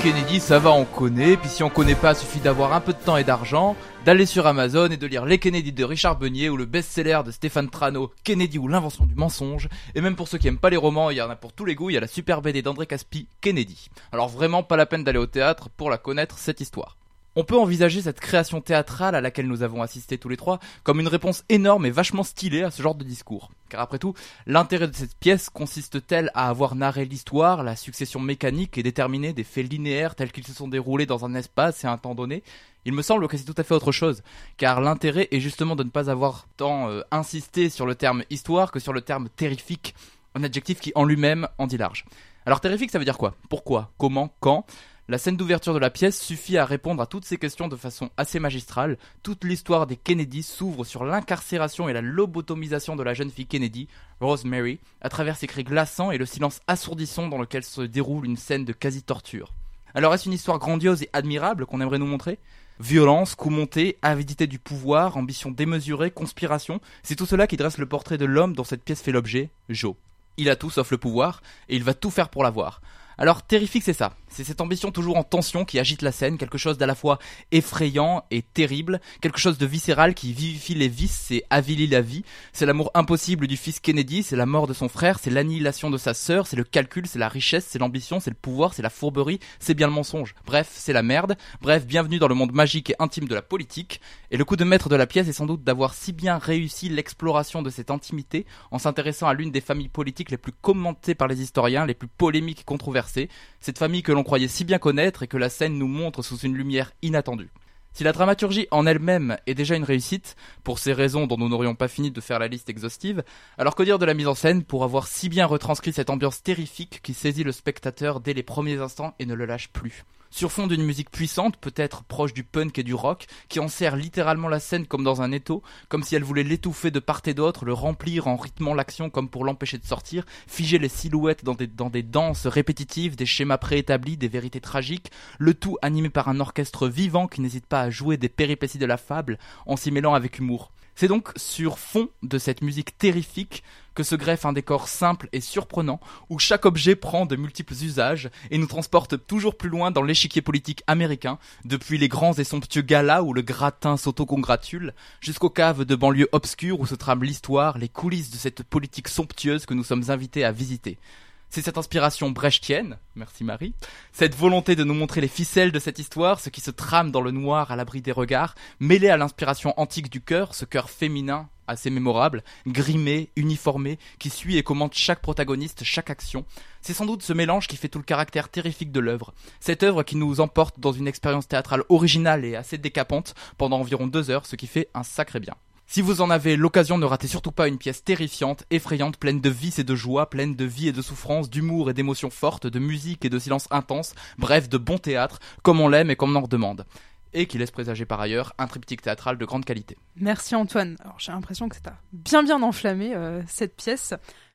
Kennedy, ça va, on connaît. Puis si on connaît pas, suffit d'avoir un peu de temps et d'argent, d'aller sur Amazon et de lire Les Kennedy de Richard Beunier ou le best-seller de Stéphane Trano, Kennedy ou l'invention du mensonge. Et même pour ceux qui aiment pas les romans, il y en a pour tous les goûts, il y a la super BD d'André Caspi, Kennedy. Alors vraiment pas la peine d'aller au théâtre pour la connaître, cette histoire. On peut envisager cette création théâtrale à laquelle nous avons assisté tous les trois comme une réponse énorme et vachement stylée à ce genre de discours. Car après tout, l'intérêt de cette pièce consiste-t-elle à avoir narré l'histoire, la succession mécanique et déterminée des faits linéaires tels qu'ils se sont déroulés dans un espace et un temps donné ? Il me semble que c'est tout à fait autre chose, car l'intérêt est justement de ne pas avoir tant insisté sur le terme histoire que sur le terme terrifique, un adjectif qui en lui-même en dit large. Alors terrifique, ça veut dire quoi ? Pourquoi ? Comment ? Quand ? La scène d'ouverture de la pièce suffit à répondre à toutes ces questions de façon assez magistrale. Toute l'histoire des Kennedy s'ouvre sur l'incarcération et la lobotomisation de la jeune fille Kennedy, Rosemary, à travers ses cris glaçants et le silence assourdissant dans lequel se déroule une scène de quasi-torture. Alors est-ce une histoire grandiose et admirable qu'on aimerait nous montrer ? Violence, coups montés, avidité du pouvoir, ambition démesurée, conspiration, c'est tout cela qui dresse le portrait de l'homme dont cette pièce fait l'objet, Joe. Il a tout sauf le pouvoir, et il va tout faire pour l'avoir. Alors terrifique, c'est ça, c'est cette ambition toujours en tension qui agite la scène, quelque chose d'à la fois effrayant et terrible, quelque chose de viscéral qui vivifie les vices et avilit la vie. C'est l'amour impossible du fils Kennedy, c'est la mort de son frère, c'est l'annihilation de sa sœur, c'est le calcul, c'est la richesse, c'est l'ambition, c'est le pouvoir, c'est la fourberie, c'est bien le mensonge. Bref, c'est la merde. Bref, bienvenue dans le monde magique et intime de la politique. Et le coup de maître de la pièce est sans doute d'avoir si bien réussi l'exploration de cette intimité en s'intéressant à l'une des familles politiques les plus commentées par les historiens, les plus polémiques et controversées. Cette famille que l'on croyait si bien connaître et que la scène nous montre sous une lumière inattendue. Si la dramaturgie en elle-même est déjà une réussite, pour ces raisons dont nous n'aurions pas fini de faire la liste exhaustive, alors que dire de la mise en scène pour avoir si bien retranscrit cette ambiance terrifique qui saisit le spectateur dès les premiers instants et ne le lâche plus. Sur fond d'une musique puissante, peut-être proche du punk et du rock, qui enserre littéralement la scène comme dans un étau, comme si elle voulait l'étouffer de part et d'autre, le remplir en rythmant l'action comme pour l'empêcher de sortir, figer les silhouettes dans des danses répétitives, des schémas préétablis, des vérités tragiques, le tout animé par un orchestre vivant qui n'hésite pas à jouer des péripéties de la fable en s'y mêlant avec humour. C'est donc sur fond de cette musique terrifique que se greffe un décor simple et surprenant où chaque objet prend de multiples usages et nous transporte toujours plus loin dans l'échiquier politique américain, depuis les grands et somptueux galas où le gratin s'autocongratule, jusqu'aux caves de banlieues obscures où se trame l'histoire, les coulisses de cette politique somptueuse que nous sommes invités à visiter. C'est cette inspiration brechtienne, merci Marie, cette volonté de nous montrer les ficelles de cette histoire, ce qui se trame dans le noir à l'abri des regards, mêlé à l'inspiration antique du cœur, ce cœur féminin assez mémorable, grimé, uniformé, qui suit et commente chaque protagoniste, chaque action. C'est sans doute ce mélange qui fait tout le caractère terrifique de l'œuvre. Cette œuvre qui nous emporte dans une expérience théâtrale originale et assez décapante pendant environ 2 heures, ce qui fait un sacré bien. Si vous en avez l'occasion, ne ratez surtout pas une pièce terrifiante, effrayante, pleine de vices et de joie, pleine de vie et de souffrance, d'humour et d'émotions fortes, de musique et de silence intense, bref, de bon théâtre, comme on l'aime et comme on en redemande. Et qui laisse présager par ailleurs un triptyque théâtral de grande qualité. Merci Antoine. Alors j'ai l'impression que ça t'a bien enflammé cette pièce.